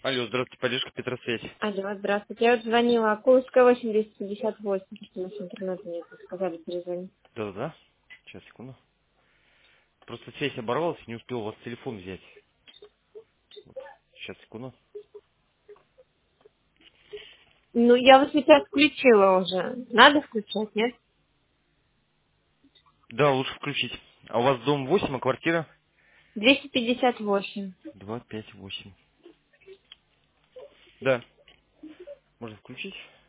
Алло, здравствуйте, поддержка Петросвязь. Алло, здравствуйте. Я вот звонила. Курская 8258, потому что у нас интернета нет. Сказали перезвонить. Да-да-да. Сейчас, секунду. Просто связь оборвалась, не успел у вас телефон взять. Сейчас, секунду. Ну, я вот сейчас включила уже. Надо включать, нет? Да, лучше включить. А у вас дом 8, а квартира? 258. 258. Да, можно включить.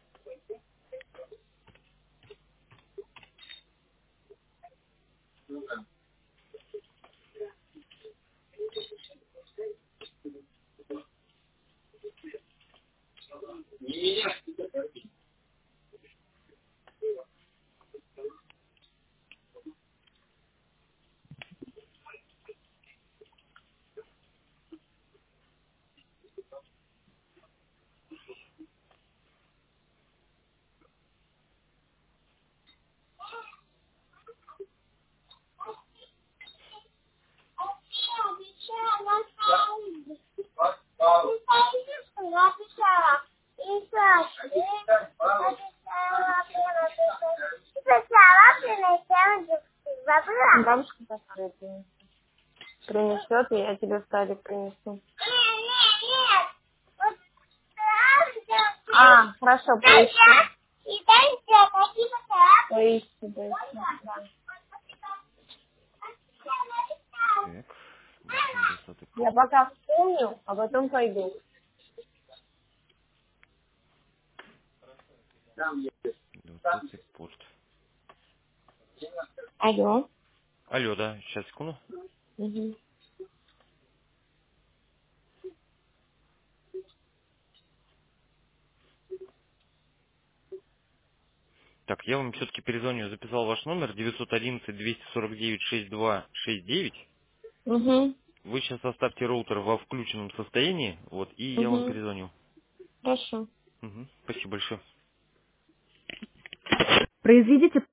Бабушка посмотрит. Принесет, и я тебе в садик принесу. А, хорошо, поищи. Поищи, поищи. Да. Так, 8, 20 Я пока вспомню, а потом пойду. 20 порт. Алло. Алло, да, сейчас, секунду. Угу. Так, я вам все-таки перезвоню. Записал ваш номер 911-249-6269. Угу. Вы сейчас оставьте роутер во включенном состоянии, вот, и я вам Угу. перезвоню. Хорошо. Мгм. Спасибо большое. Произведите